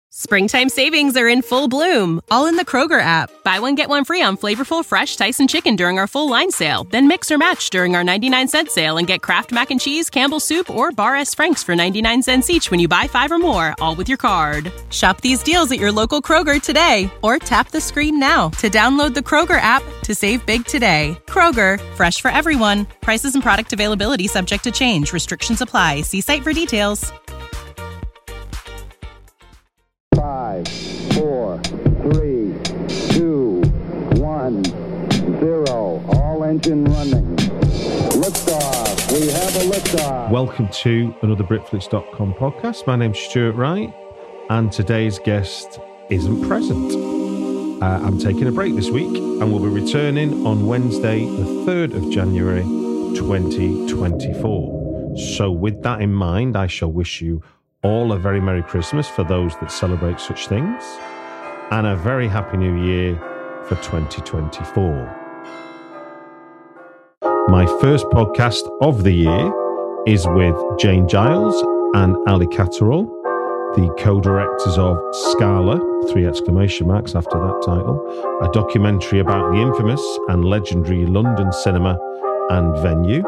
Springtime savings are in full bloom, all in the Kroger app. Buy one, get one free on flavorful, fresh Tyson chicken during our full line sale. Then mix or match during our 99-cent sale and get Kraft Mac and Cheese, Campbell's Soup, or Bar S. Frank's for 99 cents each when you buy 5 or more, all with your card. Shop these deals at your local Kroger today, or tap the screen now to download the Kroger app to save big today. Kroger, fresh for everyone. Prices and product availability subject to change. Restrictions apply. See site for details. 5, 4, 3, 2, 1, 0. All engine running. Liftoff. We have a liftoff. Welcome to another Britflix.com podcast. My name's Stuart Wright, and today's guest isn't present. I'm taking a break this week, and we'll be returning on Wednesday, the 3rd of January, 2024. So with that in mind, I shall wish you all a very Merry Christmas for those that celebrate such things, and a very Happy New Year for 2024. My first podcast of the year is with Jane Giles and Ali Catterall, the co-directors of Scala, 3 exclamation marks after that title, a documentary about the infamous and legendary London cinema and venue.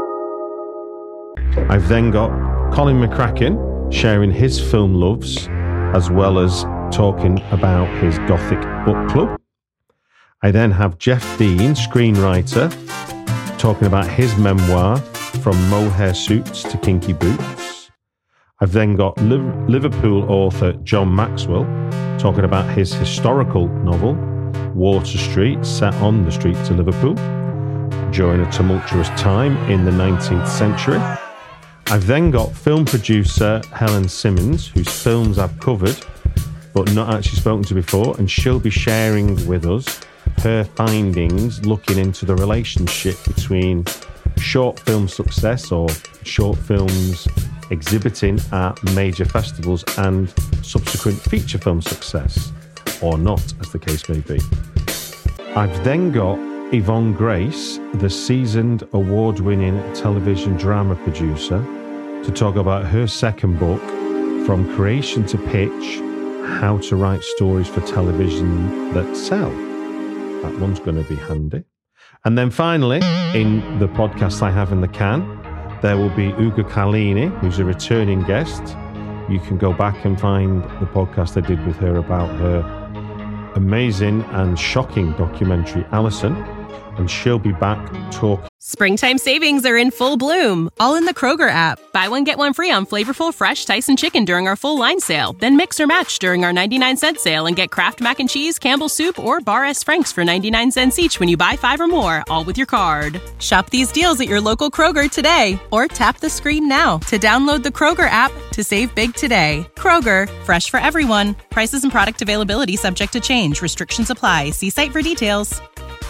I've then got Colin McCracken sharing his film loves, as well as talking about his Gothic book club. I then have Jeff Dean, screenwriter, talking about his memoir, From Mohair Suits to Kinky Boots. I've then got Liverpool author John Maxwell talking about his historical novel, Water Street, set on the streets of Liverpool during a tumultuous time in the 19th century. I've then got film producer Helen Simmons, whose films I've covered but not actually spoken to before, and she'll be sharing with us her findings looking into the relationship between short film success or short films exhibiting at major festivals and subsequent feature film success, or not, as the case may be. I've then got Yvonne Grace, the seasoned award-winning television drama producer, to talk about her second book, From Creation to Pitch, How to Write Stories for Television That Sell. That one's going to be handy. And then finally, in the podcast I have in the can, there will be Ugo Carlini, who's a returning guest. You can go back and find the podcast I did with her about her amazing and shocking documentary, Alison. And she'll be back talking. Springtime savings are in full bloom, all in the Kroger app. Buy one, get one free on flavorful, fresh Tyson chicken during our full line sale. Then mix or match during our 99-cent sale and get Kraft Mac and Cheese, Campbell's Soup, or Bar S. Frank's for 99 cents each when you buy 5 or more, all with your card. Shop these deals at your local Kroger today, or tap the screen now to download the Kroger app to save big today. Kroger, fresh for everyone. Prices and product availability subject to change. Restrictions apply. See site for details.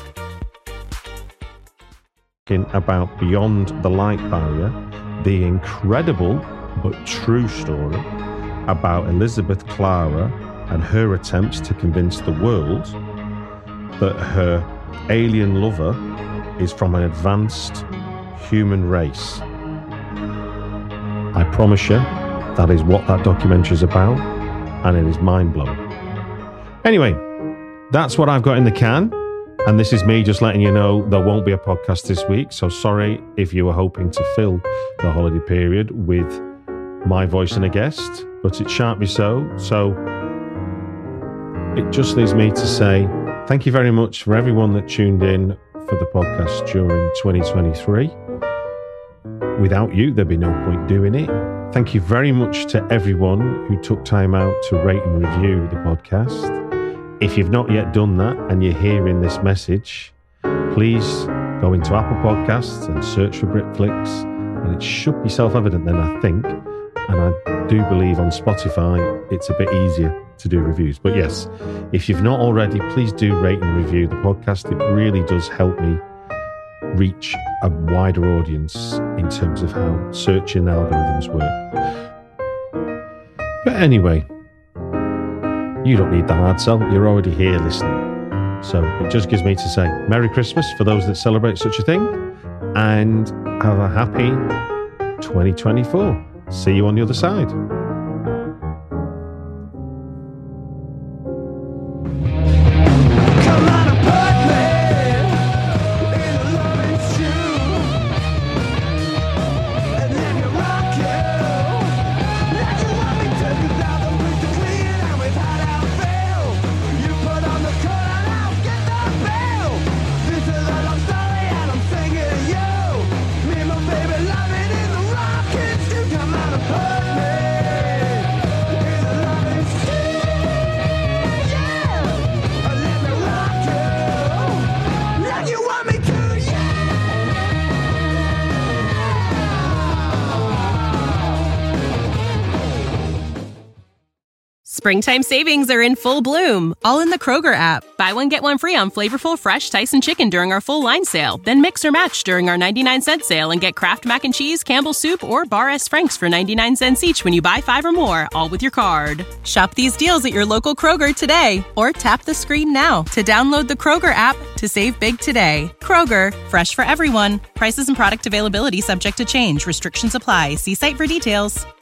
About Beyond the Light Barrier, the incredible but true story about Elizabeth Clara and her attempts to convince the world that her alien lover is from an advanced human race. I promise you, that is what that documentary is about, and it is mind-blowing. Anyway, that's what I've got in the can. And this is me just letting you know there won't be a podcast this week. So sorry if you were hoping to fill the holiday period with my voice and a guest, but it shan't be so. So it just leaves me to say thank you very much for everyone that tuned in for the podcast during 2023. Without you, there'd be no point doing it. Thank you very much to everyone who took time out to rate and review the podcast. If you've not yet done that and you're hearing this message, please go into Apple Podcasts and search for Britflix, and it should be self-evident then, I think. And I do believe on Spotify it's a bit easier to do reviews. But yes, if you've not already, please do rate and review the podcast. It really does help me reach a wider audience in terms of how searching algorithms work. But anyway, you don't need that hard sell. You're already here listening. So it just gives me to say Merry Christmas for those that celebrate such a thing, and have a happy 2024. See you on the other side. Springtime savings are in full bloom, all in the Kroger app. Buy one, get one free on flavorful, fresh Tyson chicken during our full line sale. Then mix or match during our 99-cent sale and get Kraft Mac and Cheese, Campbell's Soup, or Bar S. Frank's for 99 cents each when you buy 5 or more, all with your card. Shop these deals at your local Kroger today, or tap the screen now to download the Kroger app to save big today. Kroger, fresh for everyone. Prices and product availability subject to change. Restrictions apply. See site for details.